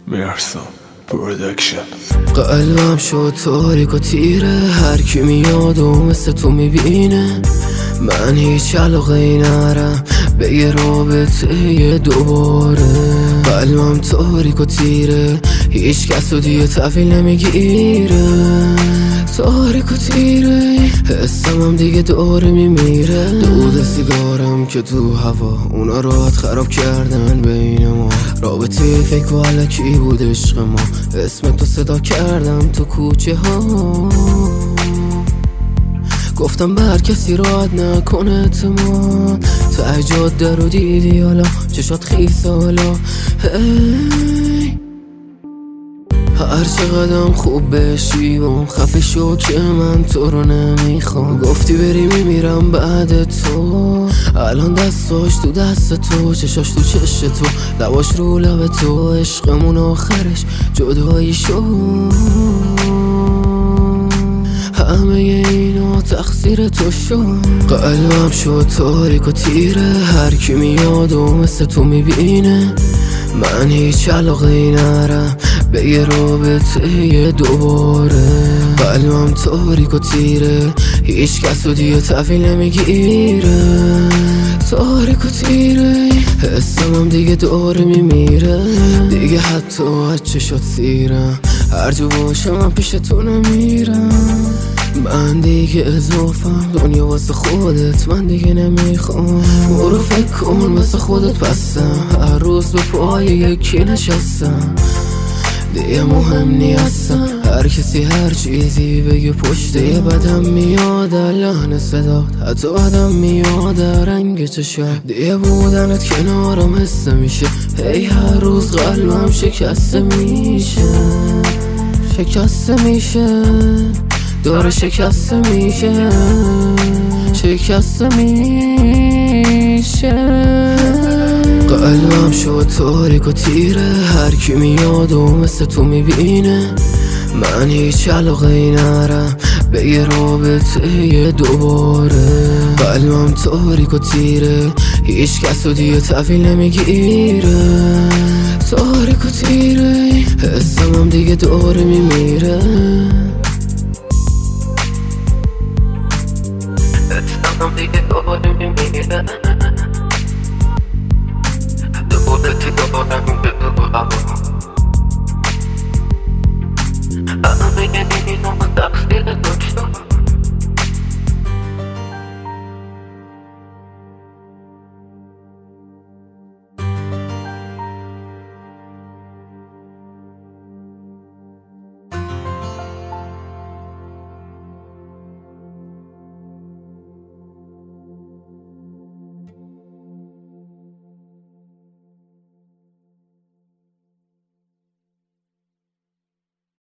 مرسا پرودکشن. قلبم شد تاریک و تیره، هر کی میاد و مثل تو میبینه. من هیچ علاقه نرم به یه رابطه دوباره. قلبم تاریک و تیره، هیچ کس رو دیگه تحویل نمیگیره. تاریک و تیره، حسم دیگه داره میمیره. دود سیگارم که تو هوا، اونا راحت خراب کردن بین ما. رابطه فکر و علکی بود عشق ما، اسم تو صدا کردم تو کوچه ها. گفتم بر کسی راحت نکنه اعتماد. ته جاده رو دیدی حالا، چشات خیس حالا. هر چقدرم خوب بشیم خفه شو که من تو رو نمیخوام. گفتی بری میمیرم بعد تو، الان دستاش تو دست تو، چشاش تو چش تو، لباش رو لب تو. عشقمون آخرش جدایی شد، همه اینا تقصیر تو شد. قلبم شد تاریک و تیره، هر کی میاد و مثل تو میبینه. من هیچ علاقه نرم به یه رابطه دوباره. قلبم تاریک و تیره، هیچ کس رو دیگه تحویل نمیگیره. تاریک و تیره، حسم دیگه داره میمیره. دیگه حتی از چشات سیرم، هر جو باشم من پیش تو نمیرم. من دیگه اضافم، دنیا واسه خودت من دیگه نمیخوام. برو فکر کن واسه خودت بستم، هر روز به پای یکی نشستم. دیگه مهم نیستم، هر کسی هر چیزی بگه پشت یه بدم میاد لحن صدات، حتی بدم میاد رنگ چشات. دیگه بودنت کنارم حسه میشه، هی هر روز قلبم شکسته میشه. شکسته میشه، داره شکسته میشه، شکسته میشه. قلبم شد تاریک و تیره، هر کی میاد و مثل تو میبینه. من هیچ علاقه نرم به یه رابطه دوباره. قلبم تاریک و تیره، هیچ کس رو دیگه تحویل نمیگیره. تاریک و تیره، حسم دیگه داره میمیره. حسم دیگه داره میمیره.